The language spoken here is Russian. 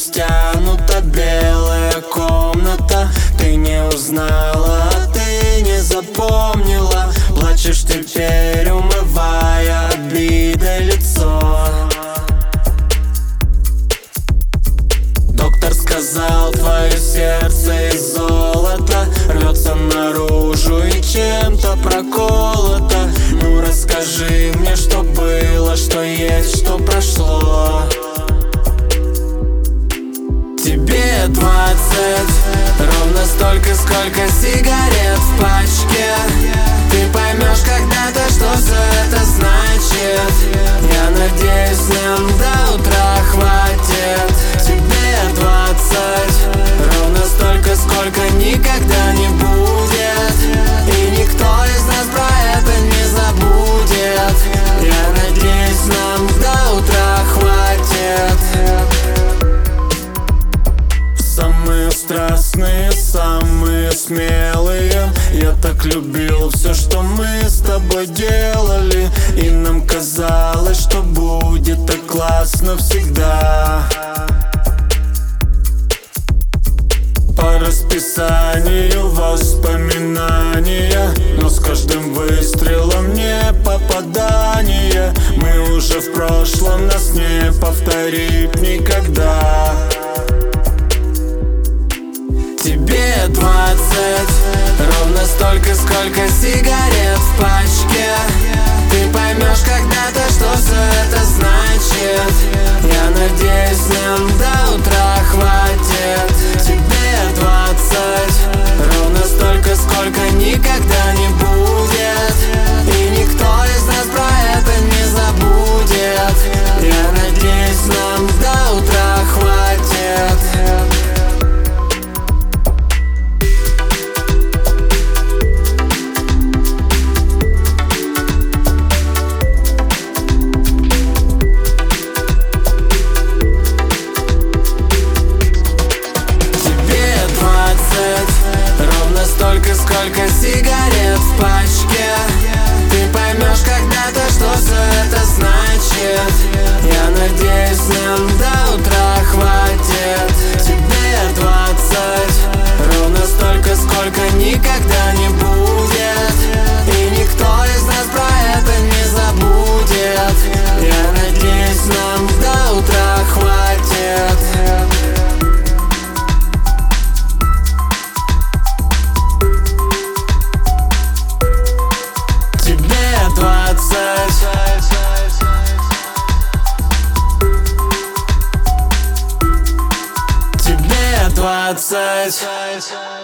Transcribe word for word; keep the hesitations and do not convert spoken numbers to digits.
растянута белая комната. Ты не узнала, ты не запомнила. Плачешь теперь, умывая обидой лицо. Доктор сказал, твое сердце из золота, рвется наружу и чем-то проколото. Ну расскажи мне, что было, что есть, что прошло. Тебе двадцать, ровно столько, сколько сигарет в пачке. Ты поймешь когда-то, что все это значит. Я надеюсь, нам до утра хватит. Тебе двадцать, ровно столько, сколько никогда не будет. И никто из нас про это не забудет. Я надеюсь, нам до утра хватит. Самые страстные, самые смелые. Я так любил все, что мы с тобой делали. И нам казалось, что будет так классно всегда. По расписанию воспоминания, но с каждым выстрелом не попадание. Мы уже в прошлом, нас не повторить никогда. Тебе двадцать, ровно столько, сколько сигарет в пачке. Ты поймешь когда-то, что все это значит. Я надеюсь, нам до утра хватит. Тебе двадцать, ровно столько, сколько никогда не будет. И никто из нас про это не забудет. Я надеюсь, нам до утра хватит. Ровно столько, сколько сигарет в пачке. Ты поймешь когда-то, что все это значит. Я надеюсь, нам до утра хватит. Тебе двадцать, ровно столько, сколько никогда не будет. И никто из нас про это не забудет. Я надеюсь, нам до утра хватит. Тебе двадцать.